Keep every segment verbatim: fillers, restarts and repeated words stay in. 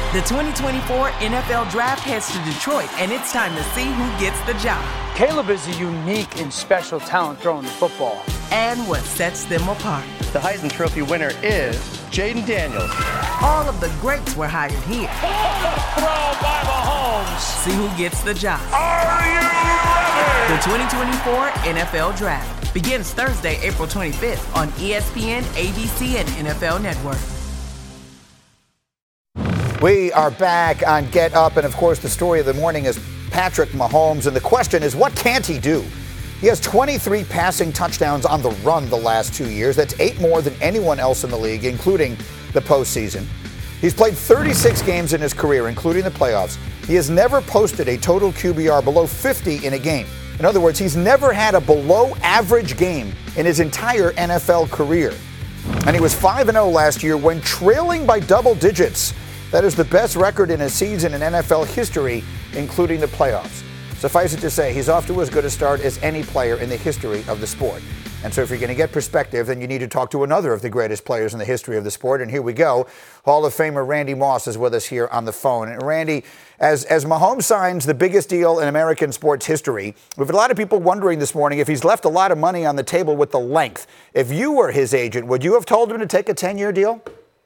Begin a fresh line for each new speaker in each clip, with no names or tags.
The twenty twenty-four N F L Draft heads to Detroit, and it's time to see who gets the job.
Caleb is a unique and special talent throwing the football.
And what sets them apart.
The Heisman Trophy winner is Jayden Daniels.
All of the greats were hired here.
Throw by Mahomes.
See who gets the job.
Are you ready?
The twenty twenty-four N F L Draft begins Thursday, April twenty-fifth on E S P N, A B C, and N F L Network.
We are back on Get Up, and of course the story of the morning is Patrick Mahomes, and the question is, what can't he do? He has twenty-three passing touchdowns on the run the last two years. That's eight more than anyone else in the league, including the postseason. He's played thirty-six games in his career, including the playoffs. He has never posted a total Q B R below fifty in a game. In other words, he's never had a below-average game in his entire N F L career. And he was five and oh last year when trailing by double digits. That is the best record in a season in N F L history, including the playoffs. Suffice it to say, he's off to as good a start as any player in the history of the sport. And so if you're going to get perspective, then you need to talk to another of the greatest players in the history of the sport. And here we go. Hall of Famer Randy Moss is with us here on the phone. And Randy, as, as Mahomes signs the biggest deal in American sports history, we've had a lot of people wondering this morning if he's left a lot of money on the table with the length. If you were his agent, would you have told him to take a ten-year deal?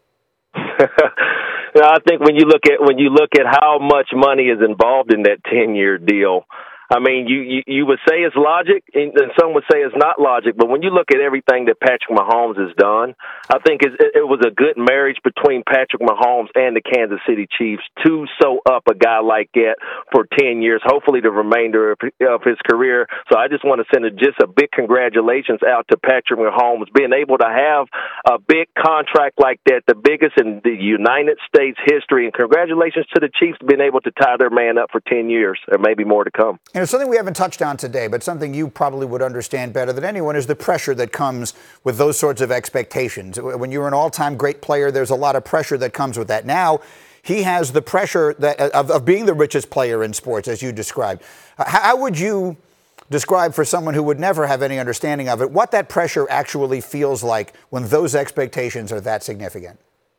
No, I think when you look at when you look at how much money is involved in that ten-year deal, I mean, you, you, you would say it's logic, and some would say it's not logic. But when you look at everything that Patrick Mahomes has done, I think it, it was a good marriage between Patrick Mahomes and the Kansas City Chiefs to sew up a guy like that for ten years, hopefully the remainder of, of his career. So I just want to send a, just a big congratulations out to Patrick Mahomes, being able to have a big contract like that, the biggest in the United States history. And congratulations to the Chiefs being able to tie their man up for ten years, or maybe more to come.
And it's something we haven't touched on today, but something you probably would understand better than anyone is the pressure that comes with those sorts of expectations. When you're an all-time great player, there's a lot of pressure that comes with that. Now, he has the pressure that of, of being the richest player in sports, as you described. Uh, how would you describe for someone who would never have any understanding of it what that pressure actually feels like when those expectations are that significant?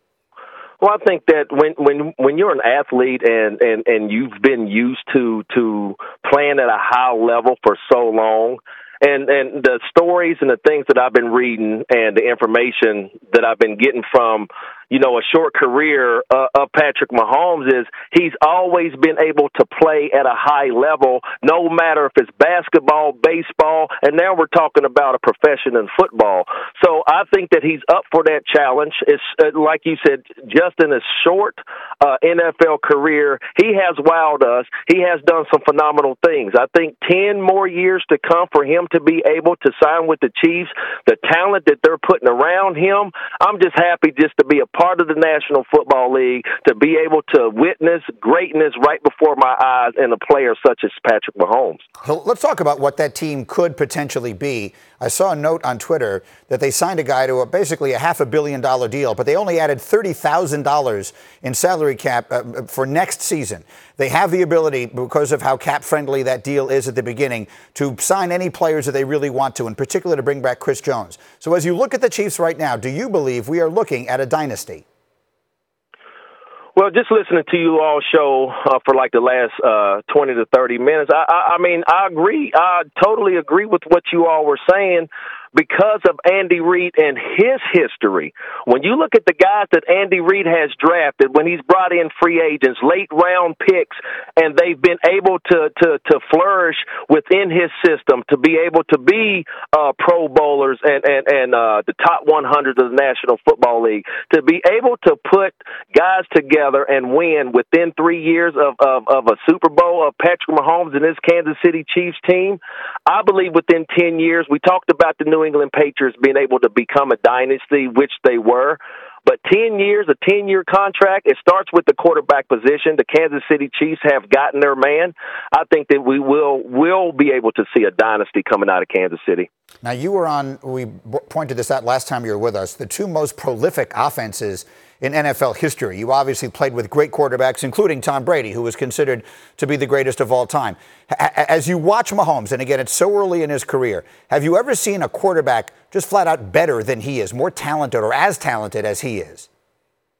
Well, I think that when when when you're an athlete and, and, and you've been used to to playing at a high level for so long, and, and the stories and the things that I've been reading and the information that I've been getting from, you know, a short career uh, of Patrick Mahomes is he's always been able to play at a high level, no matter if it's basketball, baseball, and now we're talking about a profession in football. So I think that he's up for that challenge. It's uh, like you said, just in a short uh, N F L career, he has wowed us. He has done some phenomenal things. I think ten more years to come for him to be able to sign with the Chiefs, the talent that they're putting around him, I'm just happy just to be a part of the National Football League, to be able to witness greatness right before my eyes in a player such as Patrick Mahomes.
So let's talk about what that team could potentially be. I saw a note on Twitter that they signed a guy to a, basically a half a billion dollar deal, but they only added thirty thousand dollars in salary cap uh, for next season. They have the ability, because of how cap friendly that deal is at the beginning, to sign any players that they really want to, in particular to bring back Chris Jones. So as you look at the Chiefs right now, do you believe we are looking at a dynasty?
Well, just listening to you all show uh, for like the last uh, twenty to thirty minutes, I, I, I mean, I agree. I totally agree with what you all were saying. Because of Andy Reid and his history, when you look at the guys that Andy Reid has drafted, when he's brought in free agents, late round picks, and they've been able to to, to flourish within his system, to be able to be uh, Pro Bowlers and and, and uh, the top one hundred of the National Football League, to be able to put guys together and win within three years of, of, of a Super Bowl of Patrick Mahomes and his Kansas City Chiefs team, I believe within ten years, we talked about the New England Patriots being able to become a dynasty, which they were. But ten years, a ten-year contract, it starts with the quarterback position. The Kansas City Chiefs have gotten their man. I think that we will will be able to see a dynasty coming out of Kansas City.
Now, you were on, we pointed this out last time you were with us, the two most prolific offenses in N F L history. You obviously played with great quarterbacks, including Tom Brady, who was considered to be the greatest of all time. As you watch Mahomes, and again, it's so early in his career, have you ever seen a quarterback just flat out better than he is, more talented or as talented as he is?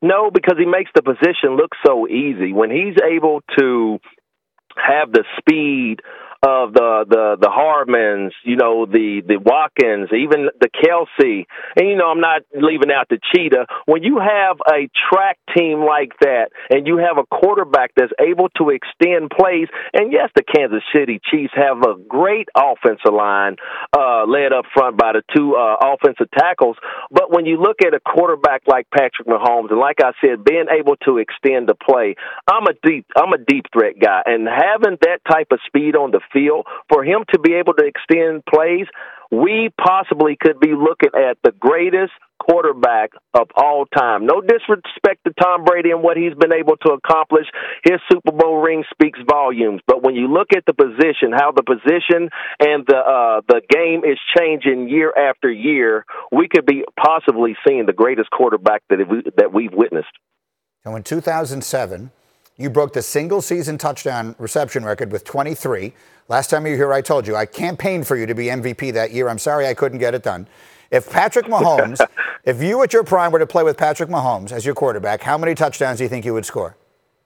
No, because he makes the position look so easy. When he's able to have the speed of the the the Hardmans, you know, the the Watkins, even the Kelsey, and you know, I'm not leaving out the Cheetah. When you have a track team like that, and you have a quarterback that's able to extend plays, and yes, the Kansas City Chiefs have a great offensive line, uh, led up front by the two uh, offensive tackles. But when you look at a quarterback like Patrick Mahomes, and like I said, being able to extend the play, I'm a deep I'm a deep threat guy, and having that type of speed on the field, for him to be able to extend plays, we possibly could be looking at the greatest quarterback of all time. No disrespect to Tom Brady and what he's been able to accomplish. His Super Bowl ring speaks volumes. But when you look at the position, how the position and the uh, the game is changing year after year, we could be possibly seeing the greatest quarterback that we, that we've witnessed.
So in two thousand seven, you broke the single-season touchdown reception record with twenty-three. Last time you were here, I told you, I campaigned for you to be M V P that year. I'm sorry I couldn't get it done. If Patrick Mahomes, if you at your prime were to play with Patrick Mahomes as your quarterback, how many touchdowns do you think you would score?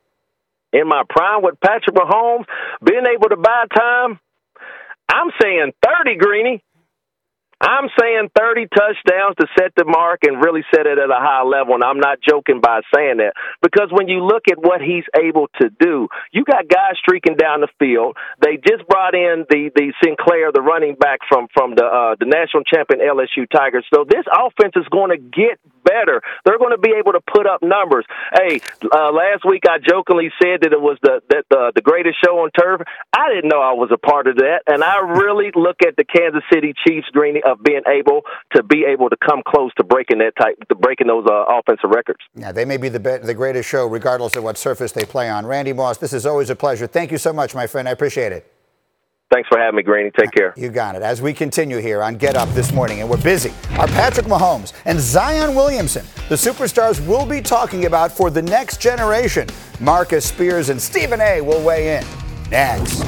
In my prime with Patrick Mahomes, being able to buy time, I'm saying thirty, Greeny. I'm saying thirty touchdowns to set the mark and really set it at a high level, and I'm not joking by saying that, because when you look at what he's able to do, you got guys streaking down the field. They just brought in the, the Sinclair, the running back from, from the uh, the national champion L S U Tigers. So this offense is going to get better. They're going to be able to put up numbers. Hey, uh, last week I jokingly said that it was the that the, the greatest show on turf. I didn't know I was a part of that, and I really look at the Kansas City Chiefs, Greeny, of being able to be able to come close to breaking that type, to breaking those uh, offensive records.
Yeah, they may be the be- the greatest show, regardless of what surface they play on. Randy Moss, this is always a pleasure. Thank you so much, my friend. I appreciate it.
Thanks for having me, Greeny. Take care.
You got it. As we continue here on Get Up this morning, and we're busy, are Patrick Mahomes and Zion Williamson, the superstars we'll be talking about for the next generation. Marcus Spears and Stephen A. will weigh in next.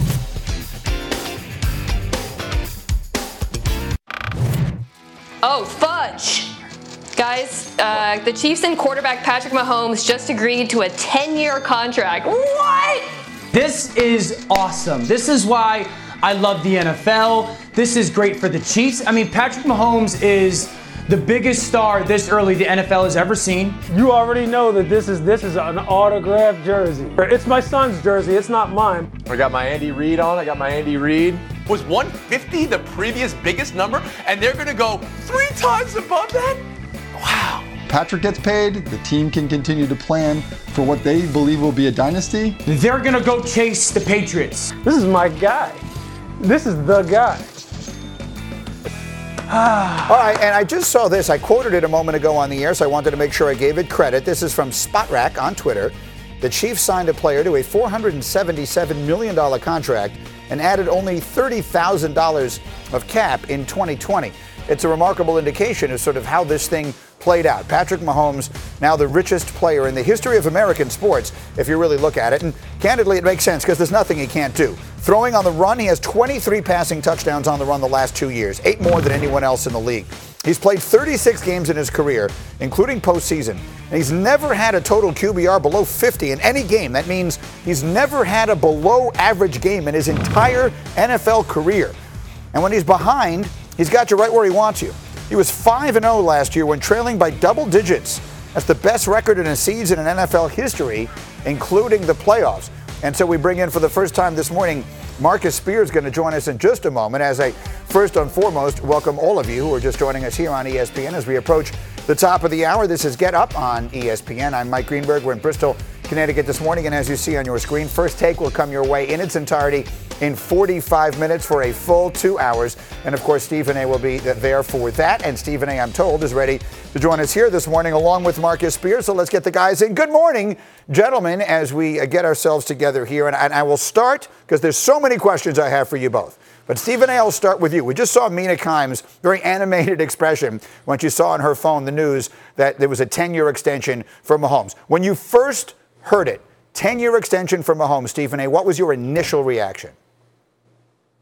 Oh, fudge. Guys, uh, the Chiefs and quarterback Patrick Mahomes just agreed to a ten-year contract. What?
This is awesome. This is why I love the N F L. This is great for the Chiefs. I mean, Patrick Mahomes is the biggest star this early the N F L has ever seen.
You already know that this is this is an autographed jersey. It's my son's jersey. It's not mine.
I got my Andy Reid on. I got my Andy Reid. Was one fifty the previous biggest number, and they're going to go three times above that? Wow.
Patrick gets paid, the team can continue to plan for what they believe will be a dynasty.
They're going to go chase the Patriots.
This is my guy. This is the guy.
All right, and I just saw this. I quoted it a moment ago on the air, so I wanted to make sure I gave it credit. This is from Spotrac on Twitter. The Chiefs signed a player to a four hundred seventy-seven million dollars contract and added only thirty thousand dollars of cap in twenty twenty. It's a remarkable indication of sort of how this thing played out. Patrick Mahomes, now the richest player in the history of American sports, if you really look at it. And candidly, it makes sense because there's nothing he can't do. Throwing on the run, he has twenty-three passing touchdowns on the run the last two years, eight more than anyone else in the league. He's played thirty-six games in his career, including postseason, and he's never had a total Q B R below fifty in any game. That means he's never had a below average game in his entire N F L career. And when he's behind, he's got you right where he wants you. He was five and oh last year when trailing by double digits. That's the best record in a season in N F L history, including the playoffs. And so we bring in for the first time this morning, Marcus Spears is going to join us in just a moment. As I first and foremost welcome all of you who are just joining us here on E S P N as we approach the top of the hour. This is Get Up on E S P N. I'm Mike Greenberg. We're in Bristol, Connecticut this morning. And as you see on your screen, First Take will come your way in its entirety in forty-five minutes for a full two hours. And of course, Stephen A. will be there for that. And Stephen A., I'm told, is ready to join us here this morning along with Marcus Spears. So let's get the guys in. Good morning, gentlemen, as we get ourselves together here. And I will start because there's so many questions I have for you both. But Stephen A., I'll start with you. We just saw Mina Kimes' very animated expression when she saw on her phone the news that there was a ten-year extension for Mahomes. When you first heard it, ten-year extension for Mahomes, Stephen A., what was your initial reaction?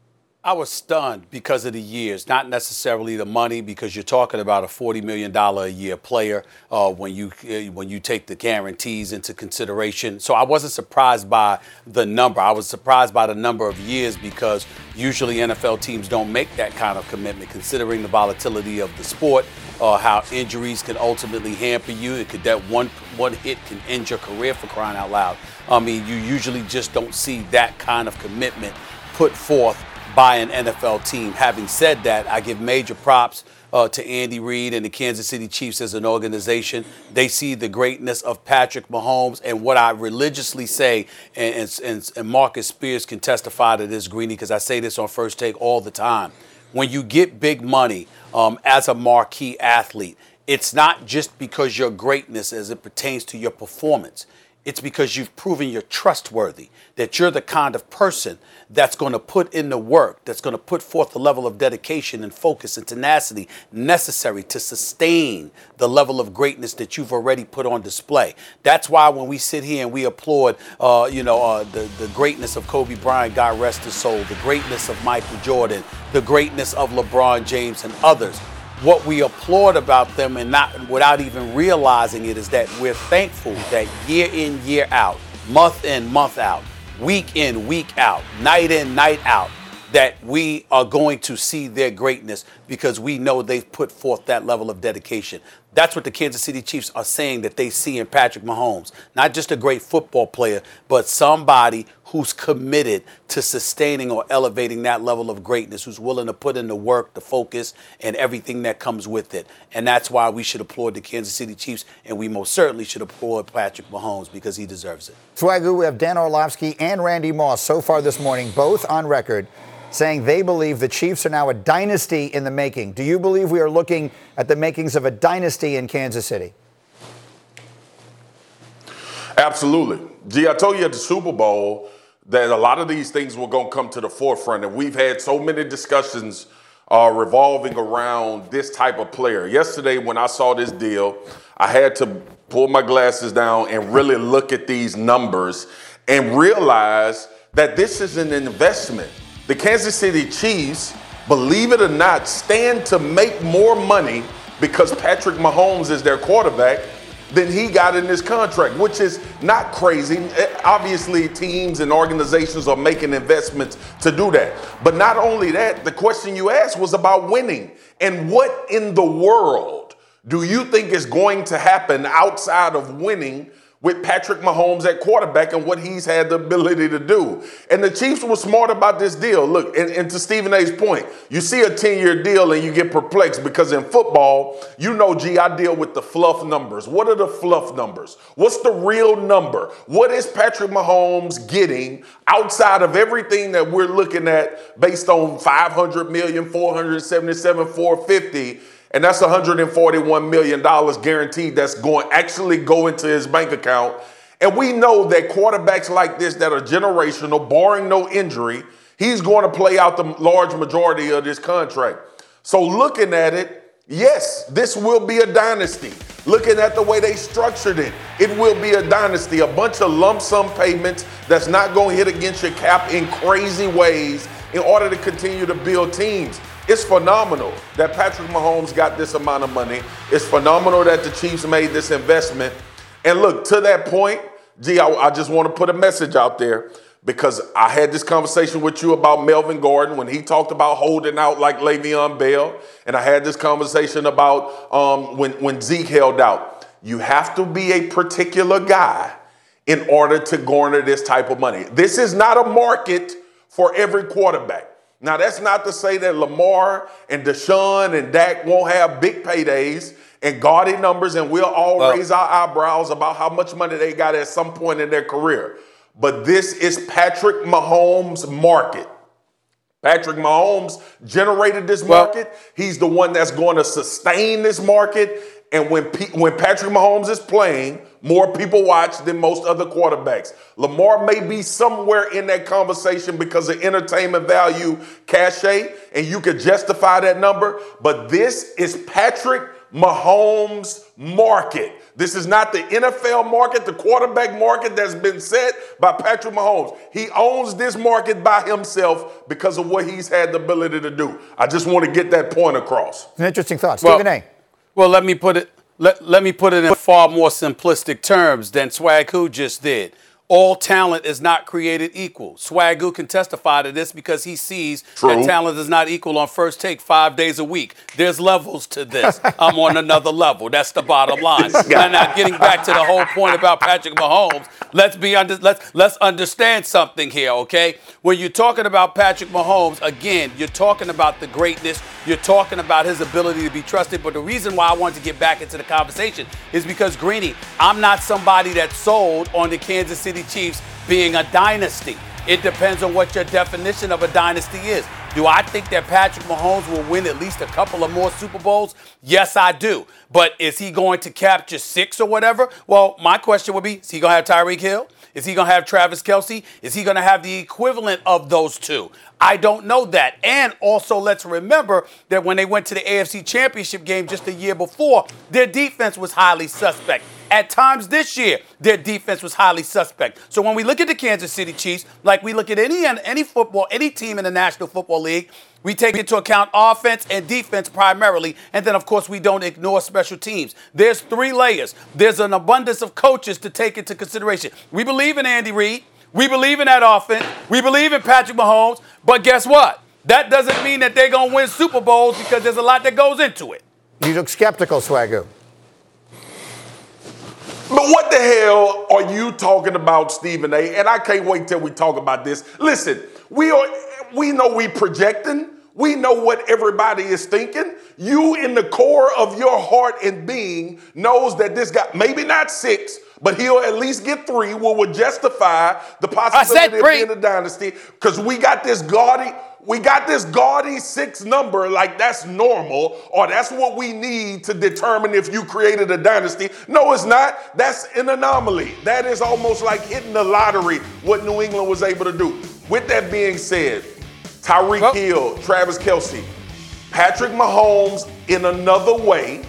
I was stunned because of the years, not necessarily the money, because you're talking about a forty million dollars a year player uh, when you uh, when you take the guarantees into consideration. So I wasn't surprised by the number. I was surprised by the number of years because usually N F L teams don't make that kind of commitment, considering the volatility of the sport, uh, how injuries can ultimately hamper you. It could that one one hit can end your career, for crying out loud. I mean, you usually just don't see that kind of commitment put forth by an N F L team. Having said that, I give major props uh, to Andy Reid and the Kansas City Chiefs as an organization. They see the greatness of Patrick Mahomes, and what I religiously say, and, and, and Marcus Spears can testify to this, Greeny, because I say this on First Take all the time. When you get big money um, as a marquee athlete, it's not just because your greatness as it pertains to your performance. It's because you've proven you're trustworthy, that you're the kind of person that's going to put in the work, that's going to put forth the level of dedication and focus and tenacity necessary to sustain the level of greatness that you've already put on display. That's why when we sit here and we applaud, uh, you know, uh, the, the greatness of Kobe Bryant, God rest his soul, the greatness of Michael Jordan, the greatness of LeBron James and others, what we applaud about them, and not without even realizing it, is that we're thankful that year in, year out, month in, month out, week in, week out, night in, night out, that we are going to see their greatness because we know they've put forth that level of dedication. That's what the Kansas City Chiefs are saying that they see in Patrick Mahomes. Not just a great football player, but somebody who's committed to sustaining or elevating that level of greatness, who's willing to put in the work, the focus, and everything that comes with it. And that's why we should applaud the Kansas City Chiefs, and we most certainly should applaud Patrick Mahomes because he deserves it.
Swagoo, we have Dan Orlovsky and Randy Moss so far this morning, both on record, saying they believe the Chiefs are now a dynasty in the making. Do you believe we are looking at the makings of a dynasty in Kansas City?
Absolutely. Gee, I told you at the Super Bowl that a lot of these things were going to come to the forefront, and we've had so many discussions uh, revolving around this type of player. Yesterday, when I saw this deal, I had to pull my glasses down and really look at these numbers and realize that this is an investment. The Kansas City Chiefs, believe it or not, stand to make more money because Patrick Mahomes is their quarterback than he got in this contract, which is not crazy. Obviously, teams and organizations are making investments to do that. But not only that, the question you asked was about winning. And what in the world do you think is going to happen outside of winning with Patrick Mahomes at quarterback and what he's had the ability to do? And the Chiefs were smart about this deal. Look, and, and to Stephen A's point, you see a ten-year deal and you get perplexed because in football, you know, gee, I deal with the fluff numbers. What are the fluff numbers? What's the real number? What is Patrick Mahomes getting outside of everything that we're looking at based on five hundred million dollars, four hundred seventy-seven, four hundred fifty? And that's one hundred forty-one million dollars guaranteed that's going actually go into his bank account. And we know that quarterbacks like this that are generational, barring no injury, he's going to play out the large majority of this contract. So looking at it, yes, this will be a dynasty. Looking at the way they structured it, it will be a dynasty. A bunch of lump sum payments that's not going to hit against your cap in crazy ways in order to continue to build teams. It's phenomenal that Patrick Mahomes got this amount of money. It's phenomenal that the Chiefs made this investment. And look, to that point, gee, I, I just want to put a message out there because I had this conversation with you about Melvin Gordon when he talked about holding out like Le'Veon Bell. And I had this conversation about um, when, when Zeke held out. You have to be a particular guy in order to garner this type of money. This is not a market for every quarterback. Now, that's not to say that Lamar and Deshaun and Dak won't have big paydays and gaudy numbers, and we'll all well, raise our eyebrows about how much money they got at some point in their career. But this is Patrick Mahomes' market. Patrick Mahomes generated this market. Well, he's the one that's going to sustain this market. And when P- when Patrick Mahomes is playing, more people watch than most other quarterbacks. Lamar may be somewhere in that conversation because of entertainment value, cachet, and you could justify that number. But this is Patrick Mahomes' market. This is not the N F L market, the quarterback market that's been set by Patrick Mahomes. He owns this market by himself because of what he's had the ability to do. I just want to get that point across.
An interesting thought.
Well,
Stephen A.
Well, let me put it let, let me put it in far more simplistic terms than Swagoo just did. All talent is not created equal. Swagoo can testify to this because he sees
True.
that talent is not equal on first take five days a week. There's levels to this. I'm on another level. That's the bottom line. And now getting back to the whole point about Patrick Mahomes, let's be under, let's let's understand something here, okay? When you're talking about Patrick Mahomes, again, you're talking about the greatness. You're talking about his ability to be trusted. But the reason why I wanted to get back into the conversation is because, Greeny, I'm not somebody that's sold on the Kansas City Chiefs being a dynasty. It depends on what your definition of a dynasty is. Do I think that Patrick Mahomes will win at least a couple of more Super Bowls? Yes, I do. But is he going to capture six or whatever? Well, my question would be, is he going to have Tyreek Hill? Is he going to have Travis Kelce? Is he going to have the equivalent of those two? I don't know that. And also, let's remember that when they went to the A F C Championship game just a year before, their defense was highly suspect. At times this year, their defense was highly suspect. So when we look at the Kansas City Chiefs, like we look at any any football, any team in the National Football League, we take into account offense and defense primarily, and then, of course, we don't ignore special teams. There's three layers. There's an abundance of coaches to take into consideration. We believe in Andy Reid. We believe in that offense. We believe in Patrick Mahomes. But guess what? That doesn't mean that they're going to win Super Bowls because there's a lot that goes into it.
You look skeptical, Swagoo.
But what the hell are you talking about, Stephen A? And I can't wait till we talk about this. Listen, we are we know we projecting. We know what everybody is thinking. You in the core of your heart and being knows that this guy, maybe not six, but he'll at least get three, will would justify the possibility of being a dynasty. Because we got this gaudy, we got this gaudy six number, like that's normal, or that's what we need to determine if you created a dynasty. No, it's not. That's an anomaly. That is almost like hitting the lottery, what New England was able to do. With that being said, Tyreek well, Hill, Travis Kelce, Patrick Mahomes, in another way,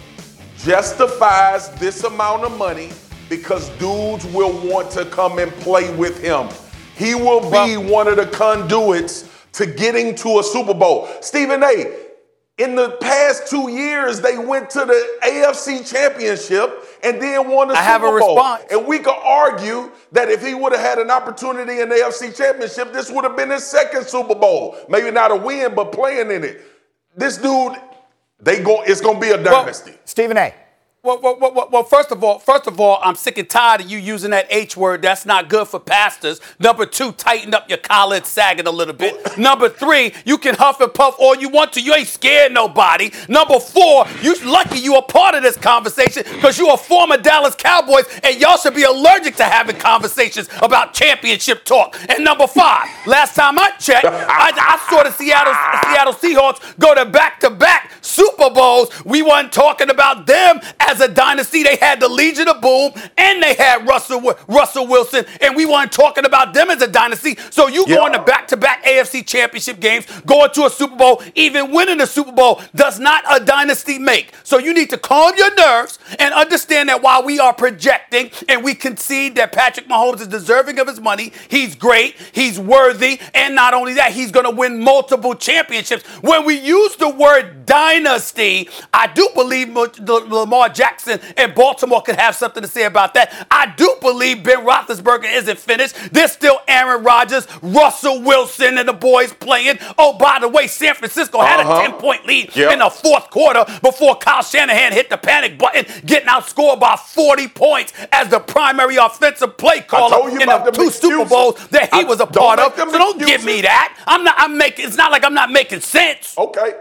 justifies this amount of money because dudes will want to come and play with him. He will be well, one of the conduits to getting to a Super Bowl. Stephen A., in the past two years, they went to the A F C Championship and then won the
I
Super
have a
Bowl.
Response.
And we could argue that if he would have had an opportunity in the A F C Championship, this would have been his second Super Bowl. Maybe not a win, but playing in it. This dude, they go. It's going to be a dynasty.
Well, Stephen A.
Well, well, well, well, first of all, first of all, I'm sick and tired of you using that H word. That's not good for pastors. Number two, tighten up your collar and sag it a little bit. Number three, you can huff and puff all you want to. You ain't scared nobody. Number four, you lucky you a part of this conversation because you a former Dallas Cowboys and y'all should be allergic to having conversations about championship talk. And number five, last time I checked, I, I saw the Seattle Seattle Seahawks go to back-to-back Super Bowls. We weren't talking about them as a dynasty. They had the Legion of Boom and they had Russell Russell Wilson, and we weren't talking about them as a dynasty. So you yeah. going to back-to-back A F C Championship games, going to a Super Bowl, even winning a Super Bowl does not a dynasty make. So you need to calm your nerves and understand that while we are projecting and we concede that Patrick Mahomes is deserving of his money, he's great, he's worthy, and not only that, he's going to win multiple championships. When we use the word dynasty, I do believe Lamar Jackson Jackson and Baltimore could have something to say about that. I do believe Ben Roethlisberger isn't finished. There's still Aaron Rodgers, Russell Wilson, and the boys playing. Oh, by the way, San Francisco had uh-huh. a ten-point lead yep. in the fourth quarter before Kyle Shanahan hit the panic button, getting outscored by forty points as the primary offensive play caller in the two excuses. Super Bowls that he I was a part of. So don't excuses. give me that. I'm not. I'm making. It's not like I'm not making sense.
Okay.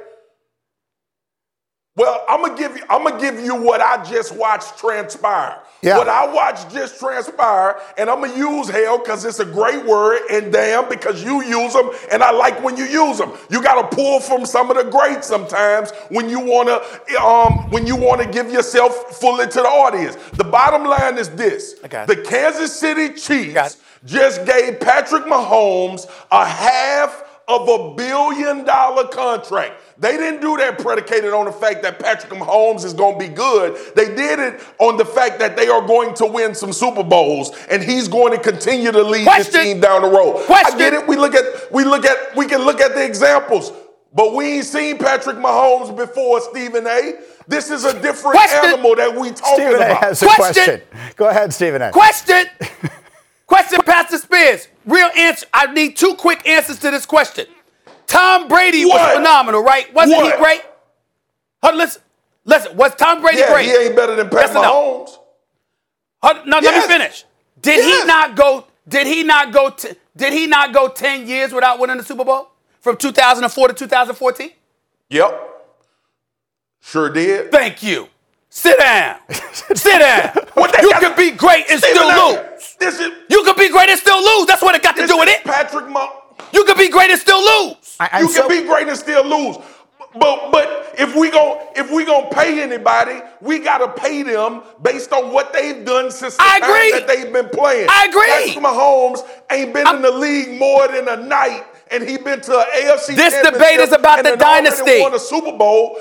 Well, I'm gonna give you. I'm gonna give you what I just watched transpire. Yeah. What I watched just transpire, and I'm gonna use hell because it's a great word, and damn because you use them, and I like when you use them. You gotta pull from some of the greats sometimes when you wanna, um, when you wanna give yourself fully to the audience. The bottom line is this: the Kansas City Chiefs just gave Patrick Mahomes a half of a billion dollar contract. They didn't do that predicated on the fact that Patrick Mahomes is going to be good. They did it on the fact that they are going to win some Super Bowls and he's going to continue to lead
Question.
this team down the road.
Question.
I get it. We look at we look at we can look at the examples, but we ain't seen Patrick Mahomes before, Stephen A. This is a different
Question.
animal that we talking
Stephen A.
about.
has a question. Go ahead, Stephen A.
Question. Question, Pastor Spears. Real answer. I need two quick answers to this question. Tom Brady
What?
was phenomenal, right? Wasn't
What?
he great? Hold on, listen. Listen, was Tom Brady
Yeah,
great?
he ain't better than Pat
Yes or no?
Mahomes.
Hold, no,
Yes.
let me finish. Did
Yes.
he not go? Did he not go? T- did he not go ten years without winning the Super Bowl from two thousand four to two thousand fourteen?
Yep. Sure did.
Thank you. Sit down. Sit down.
What they
You
got-
can be great and
Stephen
still
A.
lose.
This is
You can be great and still lose. That's what it got to
this
do with
is
it.
Patrick Mahomes.
You can be great and still lose.
I, I'm
You
so-
can be great and still lose. But but if we gon' if we gonna pay anybody, we gotta pay them based on what they've done since the
I
time
agree.
that they've been playing.
I agree.
Patrick Mahomes ain't been
I'm-
in the league more than a night, and he been to an A F C
This
championship
debate is about
and
the
then already
dynasty.
won a Super Bowl.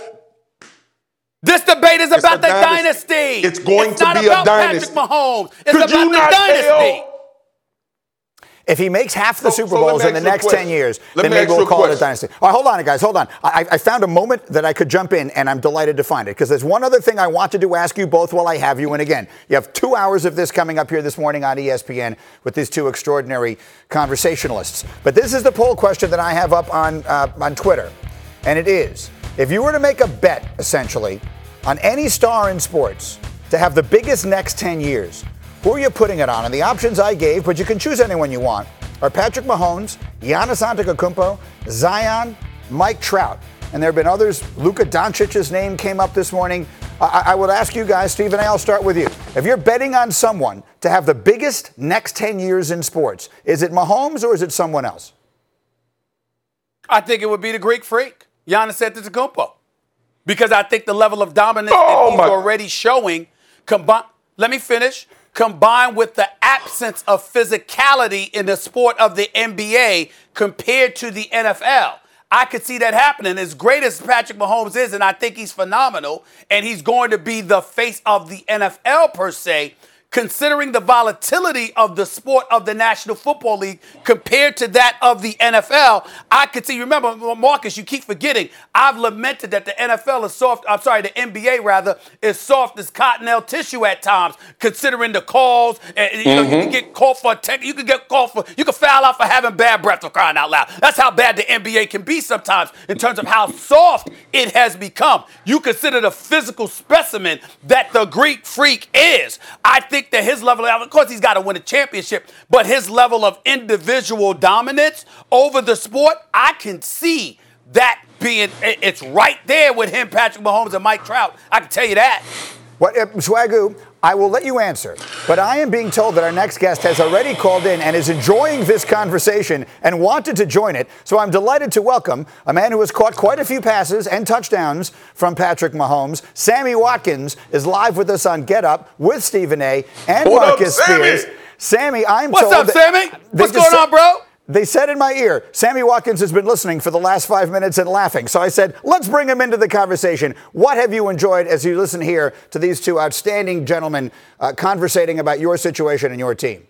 This debate is
It's
about
a
the
dynasty.
dynasty.
It's going
It's
to
not
be a
about
dynasty.
Patrick Mahomes. It's
Could
about
you
the
not
dynasty.
tell?
If he makes half the
So-
Super
so let me
Bowls in the
ask you a
next
question.
ten years,
Let
then
me
maybe
ask you
we'll
a
call it a
question.
dynasty. All right, hold on, guys. Hold on. I, I found a moment that I could jump in, and I'm delighted to find it, because there's one other thing I wanted to ask you both while I have you. And again, you have two hours of this coming up here this morning on E S P N with these two extraordinary conversationalists. But this is the poll question that I have up on, uh, on Twitter. And it is, if you were to make a bet, essentially, on any star in sports to have the biggest next ten years, who are you putting it on? And the options I gave, but you can choose anyone you want, are Patrick Mahomes, Giannis Antetokounmpo, Zion, Mike Trout. And there have been others. Luka Doncic's name came up this morning. I, I would ask you guys, Stephen A., I'll start with you. If you're betting on someone to have the biggest next ten years in sports, is it Mahomes or is it someone else?
I think it would be the Greek freak, Giannis Antetokounmpo, because I think the level of dominance
Oh,
that he's
my-
already showing, combined. Let me finish. Combined with the absence of physicality in the sport of the N B A compared to the N F L. I could see that happening. As great as Patrick Mahomes is, and I think he's phenomenal, and he's going to be the face of the N F L per se, considering the volatility of the sport of the National Football League compared to that of the N F L, I could see, remember, Marcus, you keep forgetting, I've lamented that the N F L is soft, I'm sorry, the N B A rather, is soft as cottonelle tissue at times, considering the calls, and you know, you can get called for, tech, you can get called for, you can foul out for having bad breath, for crying out loud. That's how bad the N B A can be sometimes in terms of how soft it has become. You consider the physical specimen that the Greek freak is. I think that his level, of course he's got to win a championship, but his level of individual dominance over the sport, I can see that being, it's right there with him, Patrick Mahomes and Mike Trout. I can tell you that.
What, uh, Swagoo, I will let you answer, but I am being told that our next guest has already called in and is enjoying this conversation and wanted to join it. So I'm delighted to welcome a man who has caught quite a few passes and touchdowns from Patrick Mahomes. Sammy Watkins is live with us on Get Up with Stephen A. and
What up,
Marcus
Sammy?
Spears. Sammy, I'm
What's
told
up,
that-
Sammy?
they
What's
just
going on, bro?
They said in my ear, Sammy Watkins has been listening for the last five minutes and laughing. So I said, let's bring him into the conversation. What have you enjoyed as you listen here to these two outstanding gentlemen uh, conversating about your situation and your team?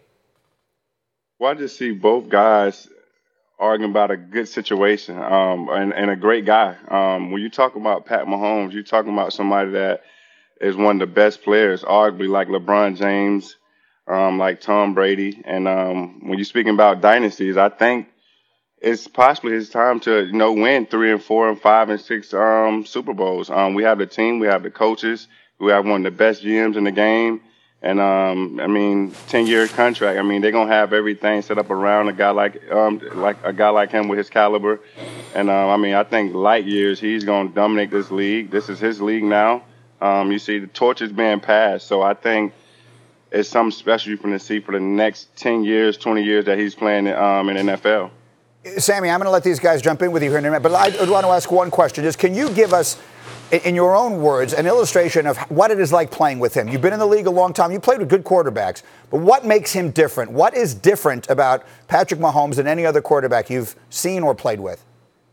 Well, I just see both guys arguing about a good situation um, and, and a great guy. Um, when you talk about Pat Mahomes, you're talking about somebody that is one of the best players, arguably like LeBron James, um, like Tom Brady. And um, when you're speaking about dynasties, I think it's possibly his time to, you know, win three and four and five and six um, Super Bowls. Um, we have the team, we have the coaches, we have one of the best G Ms in the game. And, um, I mean, ten-year contract. I mean, they're going to have everything set up around a guy like um, like a guy like him with his caliber. And, uh, I mean, I think light years, he's going to dominate this league. This is his league now. Um, you see the torch is being passed. So I think it's something special you're going to see for the next ten years, twenty years that he's playing um, in the N F L.
Sammy, I'm going to let these guys jump in with you here in a minute, but I want to ask one question. Just can you give us in your own words, an illustration of what it is like playing with him. You've been in the league a long time. You played with good quarterbacks. But what makes him different? What is different about Patrick Mahomes than any other quarterback you've seen or played with?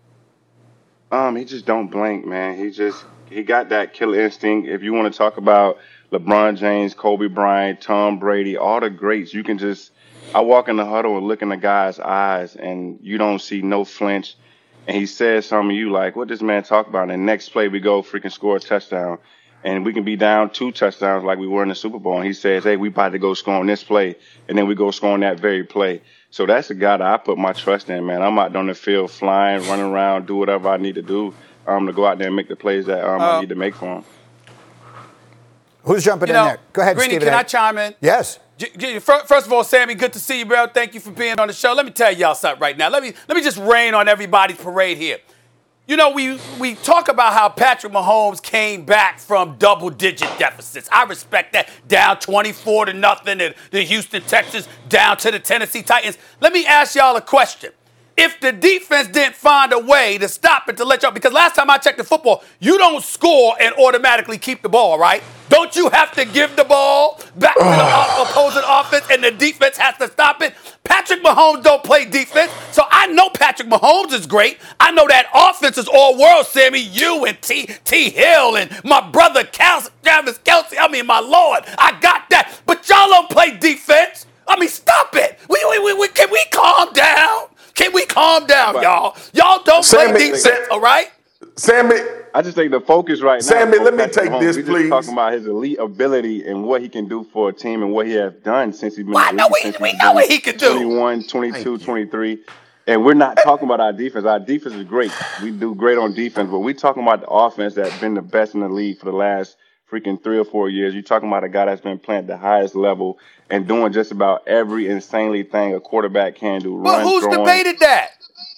Um, he just don't blink, man. He just he got that killer instinct. If you want to talk about LeBron James, Kobe Bryant, Tom Brady, all the greats, you can just I walk in the huddle and look in the guy's eyes, and you don't see no flinch. And he says something, you like, what this man talk about? And the next play, we go freaking score a touchdown. And we can be down two touchdowns like we were in the Super Bowl. And he says, hey, we about to go score on this play. And then we go score on that very play. So that's the guy that I put my trust in, man. I'm out on the field flying, running around, do whatever I need to do um, to go out there and make the plays that um, uh, I need to make for him.
Who's jumping
you
in
know,
there? Go ahead,
Greeny,
Stephen
can
A.
I chime in?
Yes.
First of all, Sammy, good to see you, bro. Thank you for being on the show. Let me tell y'all something right now. Let me let me just rain on everybody's parade here. You know, we we talk about how Patrick Mahomes came back from double-digit deficits. I respect that. Down twenty-four to nothing, and the Houston Texans down to the Tennessee Titans. Let me ask y'all a question. If the defense didn't find a way to stop it, to let y'all, because last time I checked the football, you don't score and automatically keep the ball, right? Don't you have to give the ball back to the opposing offense and the defense has to stop it? Patrick Mahomes don't play defense, so I know Patrick Mahomes is great. I know that offense is all world, Sammy. You and T. T. Hill and my brother Cal- Travis Kelce. I mean, my Lord, I got that. But y'all don't play defense. I mean, stop it. We, we, we, we, can we calm down? Can we calm down, y'all? Y'all don't
Sammy,
play
defense,
Sam,
all right?
Sammy.
I just think the focus right now.
Sammy, let me
Patrick
take
Mahomes,
this,
we
please.
Just talking about his elite ability and what he can do for a team and what he has done since he's been
Well,
in
I
the
know
league.
we, we know what he can do.
twenty-one, twenty-two, twenty-three. And we're not talking about our defense. Our defense is great. We do great on defense, but we're talking about the offense that's been the best in the league for the last freaking three or four years. You're talking about a guy that's been playing at the highest level and doing just about every insanely thing a quarterback can do.
But
Run,
who's
throwing.
debated that?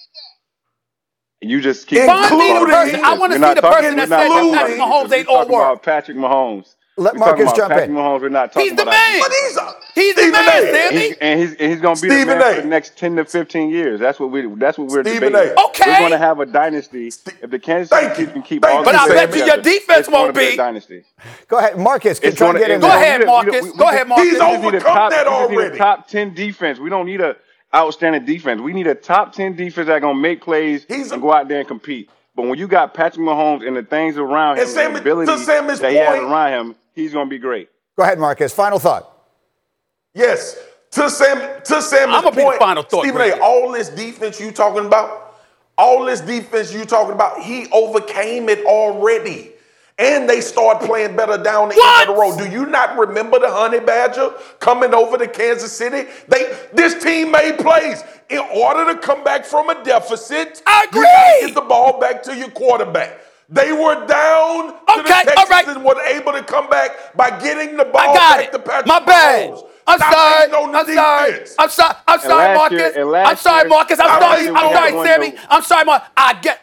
You just keep
Find me the person. I want to see the person that said that Patrick Mahomes ain't all world.
Patrick Mahomes.
Let
We're
Marcus
talking about
jump
Patrick
in.
Mahomes. We're not talking
He's the
about
man.
But
he's,
he's the man, Sammy.
He's, and he's and he's going to be
Stephen
the man
A.
for the next ten to fifteen years. That's what we. That's what we're
Stephen
debating.
A.
Okay.
We're going to have a dynasty if the Kansas City Chiefs can keep
Thank
all
you,
But I
these
bet
players
you your
together,
defense
it's going
won't
to be
be.
a dynasty.
Go ahead, Marcus. Can
It's
try and
gonna-
get in
Go
there.
ahead,
we don't need a-
Marcus.
we- we
Go
just-
ahead, Marcus.
We just need a
overcome
top,
that
we just need
already.
a top ten defense. We don't need a outstanding defense. We need a top ten defense that's going to make plays
He's a-
and go out there and compete. But when you got Patrick Mahomes and the things around him,
And Sammy-
the ability
to Sammy's
that he has
point-
around him, he's going to be great.
Go ahead, Marcus. Final thought.
Yes. To Sam, to Sammy's
I'ma be the
point,
final thought,
Stephen
Greg.
A., all this defense you talking about, all this defense you talking about, he overcame it already. And they start playing better down the end of the road. Do you not remember the Honey Badger coming over to Kansas City? They this team made plays. In order to come back from a deficit,
I agree.
you gotta get the ball back to your quarterback. They were down to
Okay,
the Texans
all right.
and were able to come back by getting the ball
I got
back
it.
to Patrick
My bad.
Mahomes.
I'm
Stop
sorry.
hating on the
I'm sorry.
defense.
I'm sorry. I'm
And
sorry,
last
Marcus.
year- and last
I'm sorry,
year-
Marcus. I'm
Stop
sorry.
hating
I'm
on
sorry,
the-
Sammy. I'm sorry, Marcus. I get.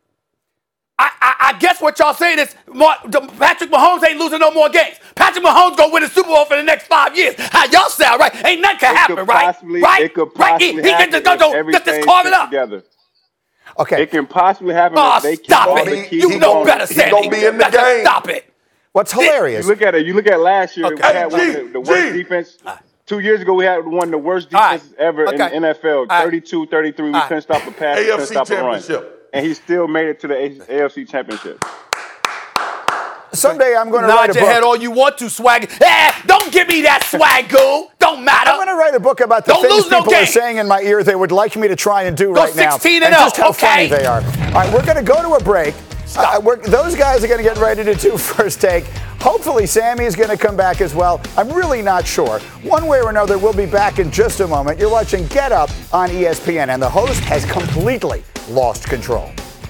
I, I, I guess what y'all saying is Mar- the- Patrick Mahomes ain't losing no more games. Patrick Mahomes gonna win the Super Bowl for the next five years. How y'all sound, right? Ain't nothing can
It
happen,
could
right?
possibly-
right?
It could
right? He,
possibly
he can
happen
just go,
if
go just,
everything
just carve it
fits
up.
together.
Okay.
It can possibly happen
Oh,
if they keep
stop
all
it.
the key
You know
components.
better,
He
Sammy.
gonna be in the
That's just-
game.
Stop it.
What's
You
hilarious?
look at it. You look at last year.
Okay.
We had
Hey,
one
G,
of the, the worst
G.
defense. Two years ago, we had one of the worst
All right.
defenses ever in
Okay.
the N F L.
All right.
thirty-two, thirty-three. We
All right.
couldn't stop a pass. We
A
couldn't
F C
stop a run.
Championship.
And he still made it to the A F C Championship.
Someday I'm going to write
Nod
a
your head
book.
all you want to, swag. Eh, don't give me that swagoo. Don't matter.
I'm going to write a book about the
Don't
things
lose no
people are
game.
saying in my ear they would like me to try and do
Go
right now.
sixteen and
just
oh,
how
okay?
funny they are. All right, we're going to go to a break. Uh, we're, those guys are going to get ready to do First Take. Hopefully, Sammy is going to come back as well. I'm really not sure. One way or another, we'll be back in just a moment. You're watching Get Up on E S P N, and the host has completely lost control.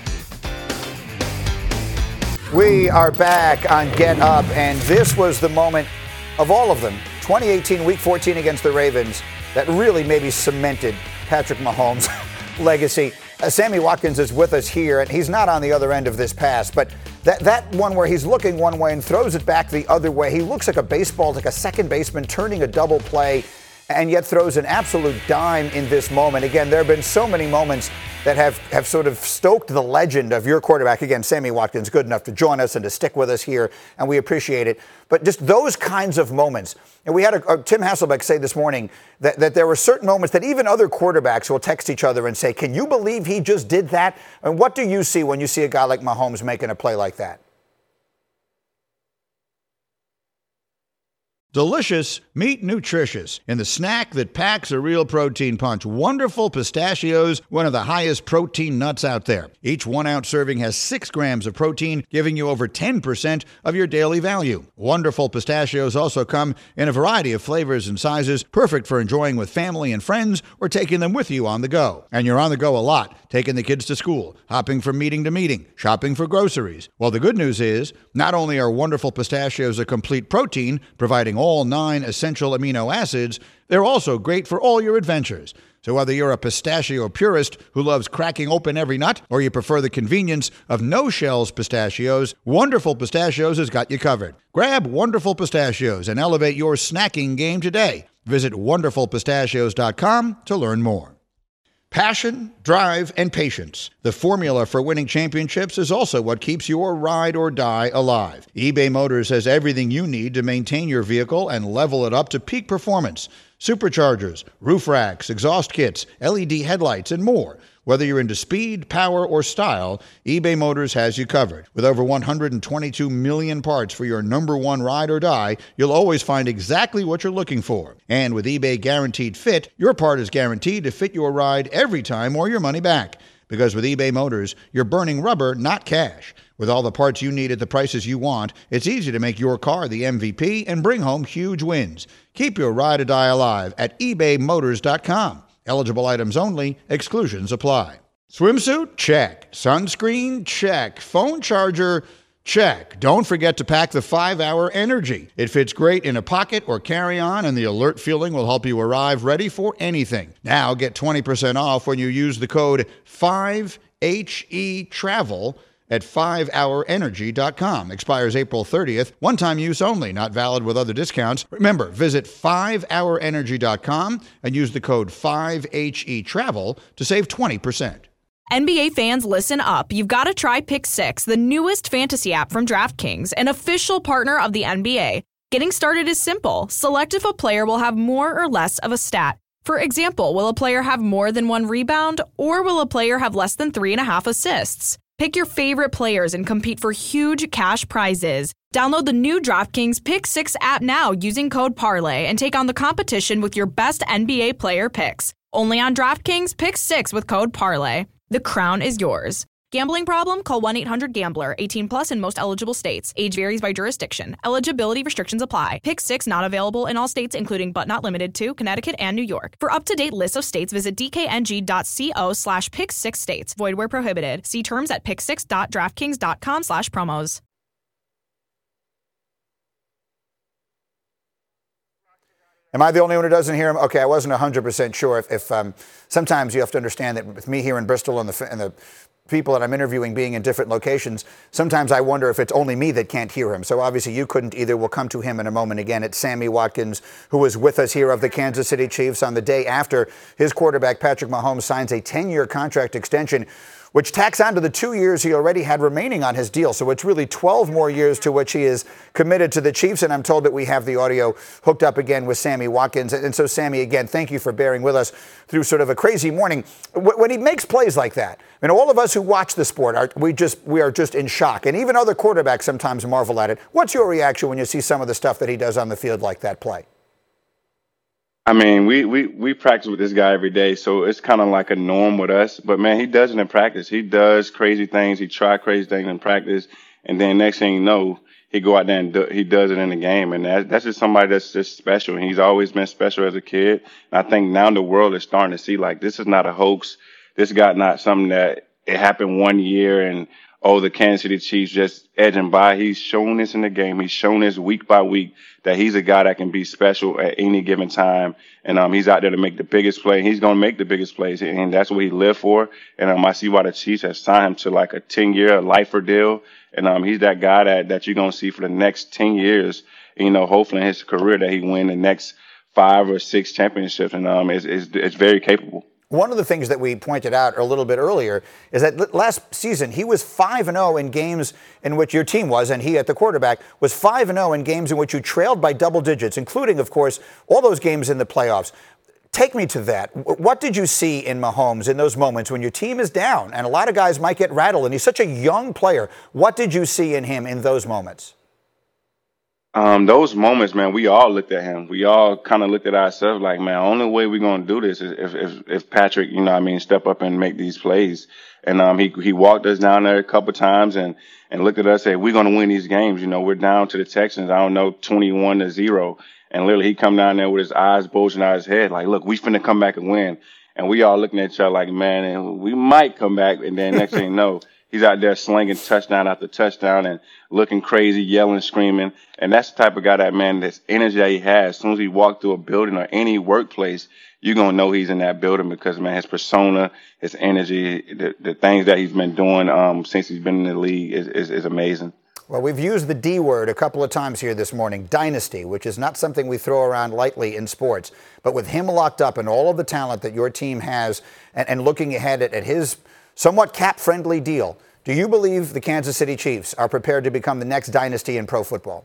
We are back on Get Up, and this was the moment of all of them, twenty eighteen, Week fourteen against the Ravens, that really maybe cemented Patrick Mahomes' legacy. Uh, Sammy Watkins is with us here, and he's not on the other end of this pass, but that, that one where he's looking one way and throws it back the other way, he looks like a baseball, like a second baseman turning a double play, and yet throws an absolute dime in this moment. Again, there have been so many moments that have, have sort of stoked the legend of your quarterback. Again, Sammy Watkins, good enough to join us and to stick with us here, and we appreciate it. But just those kinds of moments. And we had a, a, Tim Hasselbeck say this morning that, that there were certain moments that even other quarterbacks will text each other and say, can you believe he just did that? And what do you see when you see a guy like Mahomes making a play like that?
Delicious, meet nutritious. In the snack that packs a real protein punch, Wonderful Pistachios, one of the highest protein nuts out there. Each one-ounce serving has six grams of protein, giving you over ten percent of your daily value. Wonderful Pistachios also come in a variety of flavors and sizes, perfect for enjoying with family and friends or taking them with you on the go. And you're on the go a lot, taking the kids to school, hopping from meeting to meeting, shopping for groceries. Well, the good news is, not only are Wonderful Pistachios a complete protein, providing all nine essential amino acids, they're also great for all your adventures. So whether you're a pistachio purist who loves cracking open every nut, or you prefer the convenience of no-shells pistachios, Wonderful Pistachios has got you covered. Grab Wonderful Pistachios and elevate your snacking game today. Visit wonderful pistachios dot com to learn more. Passion, drive, and patience. The formula for winning championships is also what keeps your ride or die alive. eBay Motors has everything you need to maintain your vehicle and level it up to peak performance. Superchargers, roof racks, exhaust kits, L E D headlights, and more. Whether you're into speed, power, or style, eBay Motors has you covered. With over one hundred twenty-two million parts for your number one ride or die, you'll always find exactly what you're looking for. And with eBay Guaranteed Fit, your part is guaranteed to fit your ride every time or your money back. Because with eBay Motors, you're burning rubber, not cash. With all the parts you need at the prices you want, it's easy to make your car the M V P and bring home huge wins. Keep your ride or die alive at ebay motors dot com. Eligible items only. Exclusions apply. Swimsuit? Check. Sunscreen? Check. Phone charger? Check. Don't forget to pack the five hour Energy. It fits great in a pocket or carry-on, and the alert feeling will help you arrive ready for anything. Now get twenty percent off when you use the code five H E travel at five hour energy dot com. Expires April thirtieth. One-time use only, not valid with other discounts. Remember, visit five hour energy dot com and use the code five H E travel to save twenty percent.
N B A fans, listen up. You've got to try Pick Six, the newest fantasy app from DraftKings, an official partner of the N B A. Getting started is simple. Select if a player will have more or less of a stat. For example, will a player have more than one rebound, or will a player have less than three and a half assists? Pick your favorite players and compete for huge cash prizes. Download the new DraftKings Pick Six app now using code Parlay and take on the competition with your best N B A player picks. Only on DraftKings Pick Six with code Parlay. The crown is yours. Gambling problem? Call one eight hundred gambler. eighteen plus in most eligible states. Age varies by jurisdiction. Eligibility restrictions apply. Pick Six not available in all states, including but not limited to Connecticut and New York. For up-to-date list of states, visit dkng.co slash pick six states. Void where prohibited. See terms at pick six dot draftkings dot com slash promos.
Am I the only one who doesn't hear him? Okay, I wasn't one hundred percent sure. If, if um, sometimes you have to understand that with me here in Bristol and the, and the people that I'm interviewing being in different locations, sometimes I wonder if it's only me that can't hear him. So obviously you couldn't either. We'll come to him in a moment. Again, it's Sammy Watkins, who was with us here of the Kansas City Chiefs on the day after his quarterback, Patrick Mahomes, signs a ten-year contract extension, which tacks on to the two years he already had remaining on his deal. So it's really twelve more years to which he is committed to the Chiefs. And I'm told that we have the audio hooked up again with Sammy Watkins. And so, Sammy, again, thank you for bearing with us through sort of a crazy morning. When he makes plays like that, I mean, all of us who watch the sport, are, we just we are just in shock. And even other quarterbacks sometimes marvel at it. What's your reaction when you see some of the stuff that he does on the field like that play?
I mean, we, we, we practice with this guy every day, so it's kind of like a norm with us. But, man, he does it in practice. He does crazy things. He tries crazy things in practice. And then next thing you know, he go out there and do, he does it in the game. And that, that's just somebody that's just special. And he's always been special as a kid. And I think now the world is starting to see, like, this is not a hoax. This got not something that it happened one year and, oh, the Kansas City Chiefs just edging by. He's shown this in the game. He's shown this week by week that he's a guy that can be special at any given time. And um, he's out there to make the biggest play. He's going to make the biggest plays, and that's what he lived for. And um, I see why the Chiefs have signed him to like a ten-year lifer deal. And um, he's that guy that, that you're going to see for the next ten years, you know, hopefully in his career that he win the next five or six championships. And um, it's, it's, it's very capable.
One of the things that we pointed out a little bit earlier is that last season he was five and oh in games in which your team was, and he at the quarterback was five and oh in games in which you trailed by double digits, including, of course, all those games in the playoffs. Take me to that. What did you see in Mahomes in those moments when your team is down and a lot of guys might get rattled and he's such a young player? What did you see in him in those moments?
Um, those moments, man, we all looked at him. We all kind of looked at ourselves like, man, only way we're going to do this is if, if, if Patrick, you know what I mean, step up and make these plays. And um, he he walked us down there a couple times and, and looked at us and said, we're going to win these games. You know, we're down to the Texans, I don't know, twenty-one to zero. And literally he come down there with his eyes bulging out his head like, look, we finna come back and win. And we all looking at each other like, man, and we might come back. And then next thing you know, he's out there slinging touchdown after touchdown and looking crazy, yelling, screaming. And that's the type of guy that, man, this energy that he has. As soon as he walks through a building or any workplace, you're going to know he's in that building because, man, his persona, his energy, the, the things that he's been doing um, since he's been in the league is, is, is amazing.
Well, we've used the D word a couple of times here this morning, dynasty, which is not something we throw around lightly in sports. But with him locked up and all of the talent that your team has and, and looking ahead at, at his somewhat cap-friendly deal, do you believe the Kansas City Chiefs are prepared to become the next dynasty in pro football?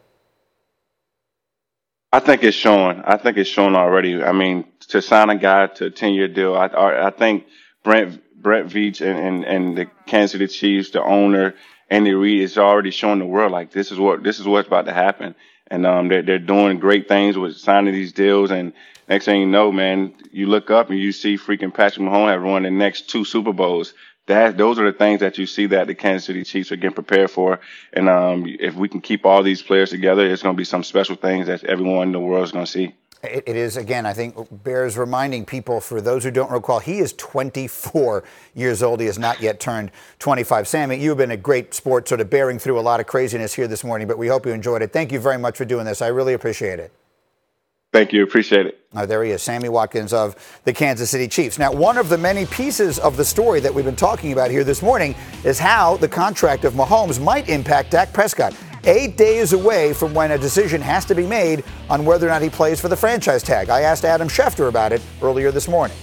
I think it's showing. I think it's showing already. I mean, to sign a guy to a ten-year deal, I, I think Brent, Brett Veach and, and, and the Kansas City Chiefs, the owner, Andy Reid, is already showing the world like this is what this is what's about to happen. And um, they're, they're doing great things with signing these deals. And next thing you know, man, you look up and you see freaking Patrick Mahomes have won the next two Super Bowls. That those are the things that you see that the Kansas City Chiefs are getting prepared for. And um, if we can keep all these players together, it's going to be some special things that everyone in the world is going to see.
It, it is, again, I think bears reminding people, for those who don't recall, he is twenty-four years old. He has not yet turned twenty-five. Sammy, you've been a great sport, sort of bearing through a lot of craziness here this morning, but we hope you enjoyed it. Thank you very much for doing this. I really appreciate it.
Thank you. Appreciate it.
Uh, there he is, Sammy Watkins of the Kansas City Chiefs. Now, one of the many pieces of the story that we've been talking about here this morning is how the contract of Mahomes might impact Dak Prescott. Eight days away from when a decision has to be made on whether or not he plays for the franchise tag. I asked Adam Schefter about it earlier this morning.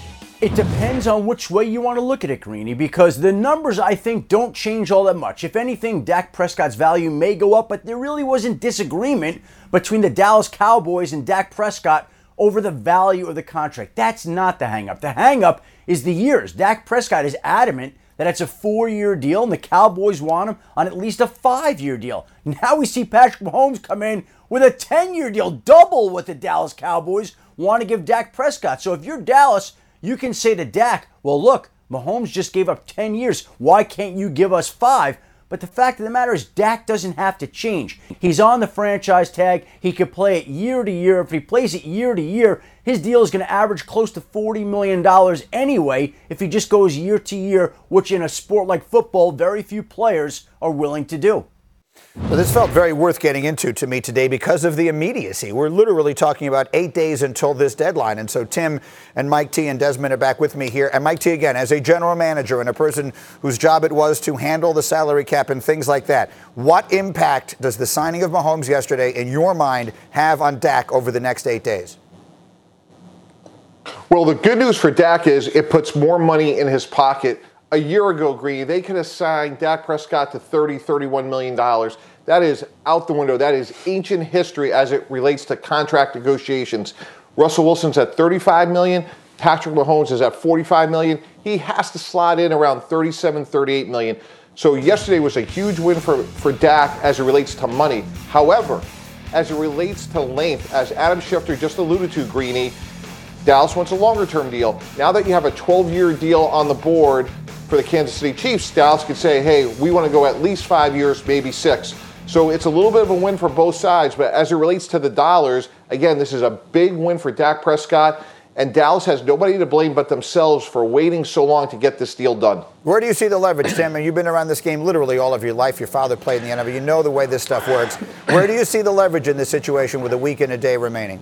It depends on which way you want to look at it, Greeny, because the numbers, I think, don't change all that much. If anything, Dak Prescott's value may go up, but there really wasn't disagreement between the Dallas Cowboys and Dak Prescott over the value of the contract. That's not the hang-up. The hang-up is the years. Dak Prescott is adamant that it's a four-year deal, and the Cowboys want him on at least a five-year deal. Now we see Patrick Mahomes come in with a ten-year deal, double what the Dallas Cowboys want to give Dak Prescott. So if you're Dallas, you can say to Dak, well, look, Mahomes just gave up ten years. Why can't you give us five? But the fact of the matter is Dak doesn't have to change. He's on the franchise tag. He could play it year to year. If he plays it year to year, his deal is going to average close to forty million dollars anyway if he just goes year to year, which in a sport like football, very few players are willing to do.
Well, this felt very worth getting into to me today because of the immediacy. We're literally talking about eight days until this deadline. And so Tim and Mike T and Desmond are back with me here. And Mike T, again, as a general manager and a person whose job it was to handle the salary cap and things like that, what impact does the signing of Mahomes yesterday, in your mind, have on Dak over the next eight days?
Well, the good news for Dak is it puts more money in his pocket. A year ago, Greeny, they could have signed Dak Prescott to thirty, thirty-one million dollars. That is out the window. That is ancient history as it relates to contract negotiations. Russell Wilson's at thirty-five million dollars. Patrick Mahomes is at forty-five million dollars. He has to slot in around thirty-seven, thirty-eight million dollars. So yesterday was a huge win for, for Dak as it relates to money. However, as it relates to length, as Adam Schefter just alluded to, Greeny, Dallas wants a longer-term deal. Now that you have a twelve-year deal on the board for the Kansas City Chiefs, Dallas could say, hey, we want to go at least five years, maybe six. So it's a little bit of a win for both sides, but as it relates to the dollars, again, this is a big win for Dak Prescott, and Dallas has nobody to blame but themselves for waiting so long to get this deal done.
Where do you see the leverage, Tim? And you've been around this game literally all of your life. Your father played in the N F L. You know the way this stuff works. Where do you see the leverage in this situation with a week and a day remaining?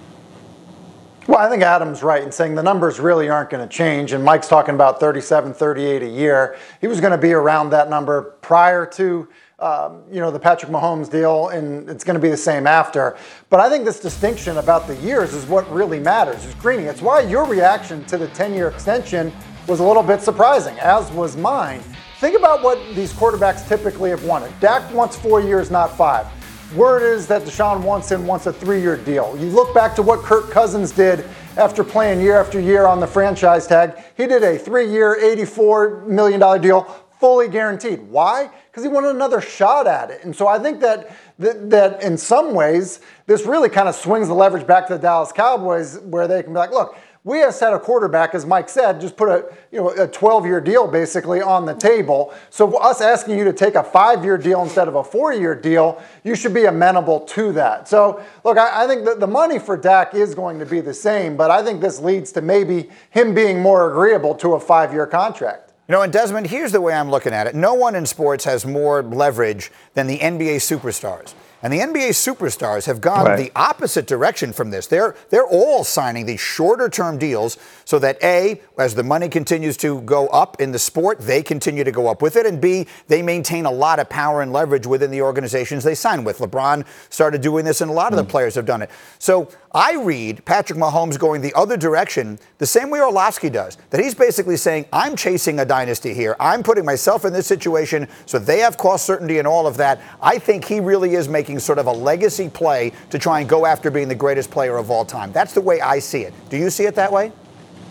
Well, I think Adam's right in saying the numbers really aren't going to change. And Mike's talking about thirty-seven, thirty-eight a year. He was going to be around that number prior to um, you know, the Patrick Mahomes deal, and it's going to be the same after. But I think this distinction about the years is what really matters. Is Greeny. It's why your reaction to the ten-year extension was a little bit surprising, as was mine. Think about what these quarterbacks typically have wanted. Dak wants four years, not five. Word is that Deshaun Watson wants a three-year deal. You look back to what Kirk Cousins did after playing year after year on the franchise tag. He did a three-year, eighty-four million dollars deal, fully guaranteed. Why? Because he wanted another shot at it. And so I think that, that that in some ways, this really kind of swings the leverage back to the Dallas Cowboys, where they can be like, look, we have set a quarterback, as Mike said, just put a you know a twelve-year deal basically on the table. So us asking you to take a five-year deal instead of a four-year deal, you should be amenable to that. So look, I, I think that the money for Dak is going to be the same, but I think this leads to maybe him being more agreeable to a five-year contract.
You know, and Desmond, here's the way I'm looking at it. No one in sports has more leverage than the N B A superstars. And the N B A superstars have gone right. the opposite direction from this. They're they're all signing these shorter-term deals so that, A, as the money continues to go up in the sport, they continue to go up with it, and B, they maintain a lot of power and leverage within the organizations they sign with. LeBron started doing this, and a lot of the players have done it. So I read Patrick Mahomes going the other direction the same way Orlovsky does, that he's basically saying, I'm chasing a dynasty here. I'm putting myself in this situation so they have cost certainty and all of that. I think he really is making sort of a legacy play to try and go after being the greatest player of all time. That's the way I see it. Do you see it that way?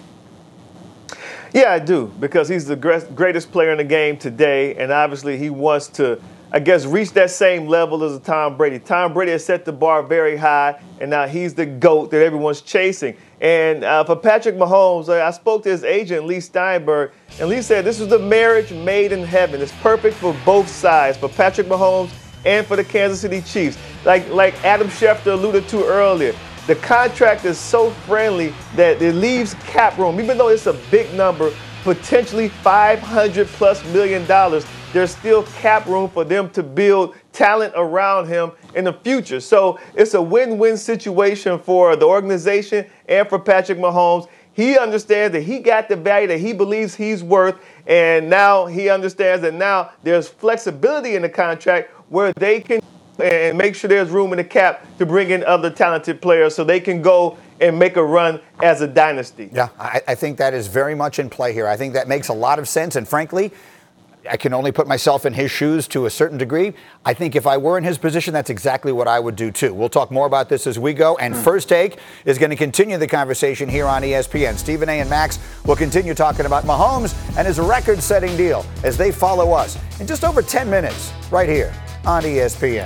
Yeah, I do, because he's the greatest player in the game today, and obviously he wants to, I guess, reach that same level as a Tom Brady. Tom Brady has set the bar very high, and now he's the GOAT that everyone's chasing. And uh, for Patrick Mahomes, uh, I spoke to his agent, Lee Steinberg, and Lee said this was the marriage made in heaven. It's perfect for both sides, for Patrick Mahomes and for the Kansas City Chiefs. Like, like Adam Schefter alluded to earlier, the contract is so friendly that it leaves cap room. Even though it's a big number, potentially five hundred plus million dollars, there's still cap room for them to build talent around him in the future. So it's a win-win situation for the organization and for Patrick Mahomes. He understands that he got the value that he believes he's worth, and now he understands that now there's flexibility in the contract where they can and make sure there's room in the cap to bring in other talented players so they can go and make a run as a dynasty.
Yeah, I, I think that is very much in play here. I think that makes a lot of sense. And frankly, I can only put myself in his shoes to a certain degree. I think if I were in his position, that's exactly what I would do too. We'll talk more about this as we go. And First Take is going to continue the conversation here on E S P N. Stephen A. and Max will continue talking about Mahomes and his record-setting deal as they follow us in just over ten minutes right here on E S P N.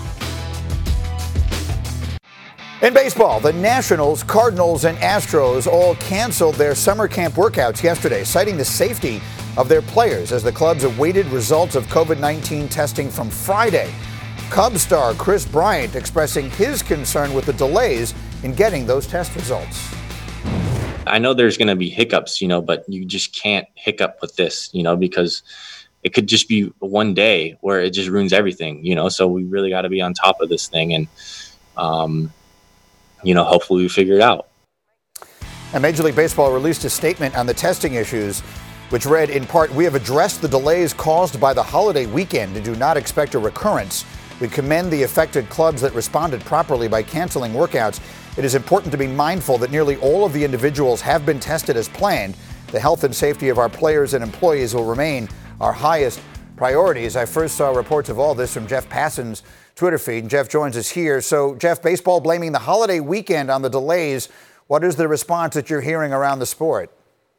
In baseball, the Nationals, Cardinals, and Astros all canceled their summer camp workouts yesterday, citing the safety of their players as the clubs awaited results of COVID nineteen testing from Friday. Cubs star Chris Bryant expressing his concern with the delays in getting those test results.
I know there's going to be hiccups, you know, but you just can't hiccup with this, you know, because it could just be one day where it just ruins everything, you know, so we really got to be on top of this thing and, um, you know, hopefully we figure it out.
And Major League Baseball released a statement on the testing issues, which read in part, "We have addressed the delays caused by the holiday weekend and do not expect a recurrence. We commend the affected clubs that responded properly by canceling workouts. It is important to be mindful that nearly all of the individuals have been tested as planned. The health and safety of our players and employees will remain our highest priorities." I first saw reports of all this from Jeff Passan's Twitter feed. And Jeff joins us here. So, Jeff, baseball blaming the holiday weekend on the delays. What is the response that you're hearing around the sport?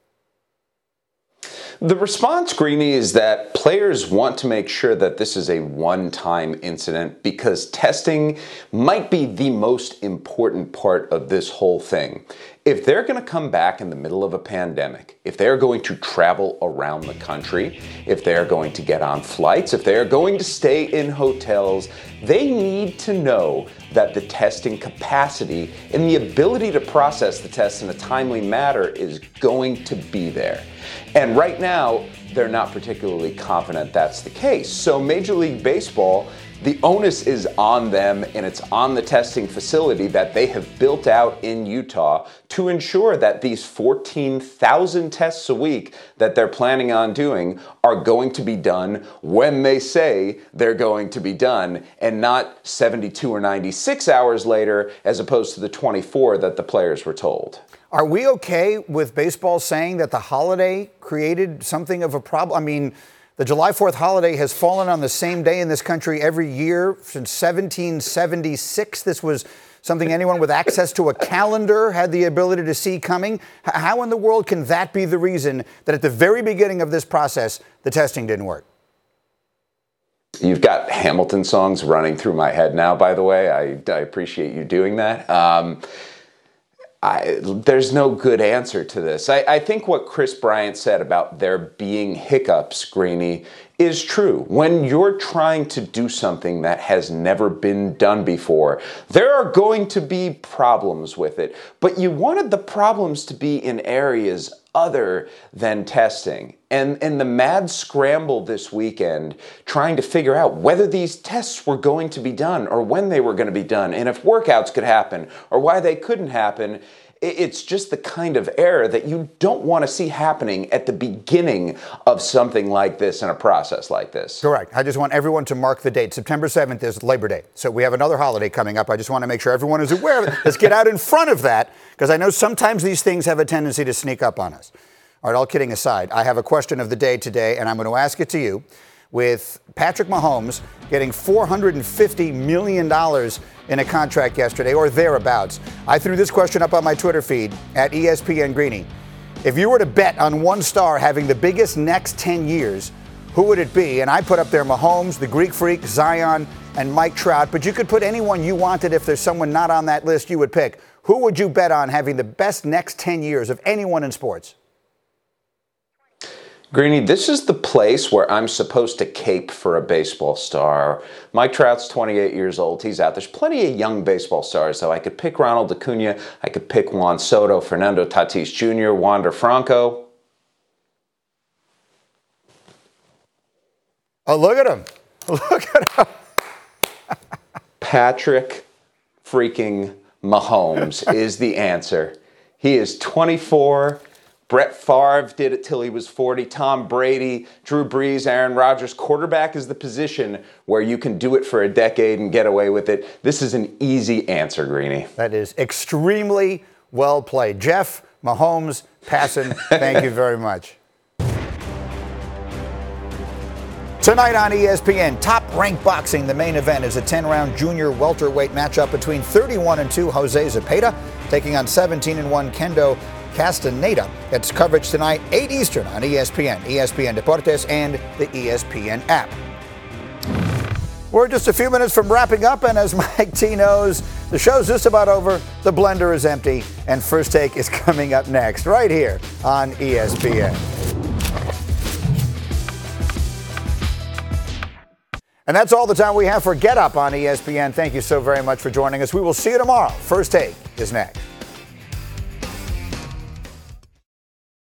The response, Greeny, is that players want to make sure that this is a one-time incident because testing might be the most important part of this whole thing. If they're going to come back in the middle of a pandemic, if they're going to travel around the country, if they're going to get on flights, if they're going to stay in hotels, they need to know that the testing capacity and the ability to process the tests in a timely manner is going to be there. And right now, they're not particularly confident that's the case. So Major League Baseball, the onus is on them, and it's on the testing facility that they have built out in Utah to ensure that these fourteen thousand tests a week that they're planning on doing are going to be done when they say they're going to be done, and not seventy-two or ninety-six hours later, as opposed to the twenty-four that the players were told.
Are we okay with baseball saying that the holiday created something of a problem? I mean, the July fourth holiday has fallen on the same day in this country every year since seventeen seventy-six. This was something anyone with access to a calendar had the ability to see coming. How in the world can that be the reason that at the very beginning of this process, the testing didn't work?
You've got Hamilton songs running through my head now, by the way. I, I appreciate you doing that. Um, I, there's no good answer to this. I, I think what Chris Bryant said about there being hiccups, Greeny, is true. When you're trying to do something that has never been done before, there are going to be problems with it. But you wanted the problems to be in areas other than testing. And, and the mad scramble this weekend trying to figure out whether these tests were going to be done or when they were going to be done and if workouts could happen or why they couldn't happen. It's just the kind of error that you don't want to see happening at the beginning of something like this and a process like this.
Correct. I just want everyone to mark the date. September seventh is Labor Day. So we have another holiday coming up. I just want to make sure everyone is aware of it. Let's get out in front of that, because I know sometimes these things have a tendency to sneak up on us. All right, all kidding aside, I have a question of the day today, and I'm going to ask it to you. With Patrick Mahomes getting four hundred fifty million dollars in a contract yesterday, or thereabouts, I threw this question up on my Twitter feed at E S P N Greeny. If you were to bet on one star having the biggest next ten years, who would it be? And I put up there Mahomes, the Greek Freak, Zion, and Mike Trout. But you could put anyone you wanted. If there's someone not on that list you would pick. Who would you bet on having the best next ten years of anyone in sports?
Greeny, this is the place where I'm supposed to cape for a baseball star. Mike Trout's twenty-eight years old. He's out. There's plenty of young baseball stars, though. I could pick Ronald Acuna. I could pick Juan Soto, Fernando Tatis Junior, Wander Franco.
Oh, look at him. Look at him.
Patrick freaking Mahomes is the answer. He is twenty-four. Brett Favre did it till he was forty. Tom Brady, Drew Brees, Aaron Rodgers. Quarterback is the position where you can do it for a decade and get away with it. This is an easy answer, Greeny.
That is extremely well played. Jeff, Mahomes, Passan, thank you very much. Tonight on E S P N, Top Rank Boxing. The main event is a ten-round junior welterweight matchup between thirty-one and two Jose Zepeda taking on seventeen and one Kendo Castaneda. It's coverage tonight, eight Eastern on E S P N, E S P N Deportes, and the E S P N app. We're just a few minutes from wrapping up, and as Mike T knows, the show's just about over, the blender is empty, and First Take is coming up next, right here on E S P N. And that's all the time we have for Get Up on E S P N. Thank you so very much for joining us. We will see you tomorrow. First Take is next.